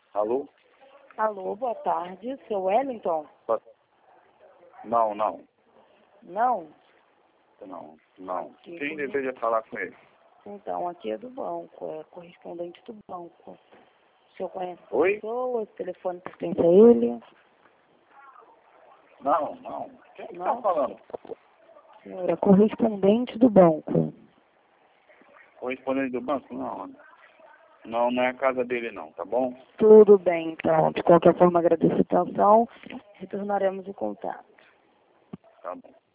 Alô? Alô, boa tarde. Seu Wellington? Não. Não? Não. Aqui, Quem deseja falar com ele? Então, aqui é do banco, é correspondente do banco. O senhor conhece a Oi? pessoa? Esse telefone pertence a ele? Não. Quem que tá Não? falando? Senhor, é correspondente do banco. Correspondente do banco? Não é a casa dele não, tá bom? Tudo bem, então. De qualquer forma, agradeço a atenção. Retornaremos o contato. Tá bom.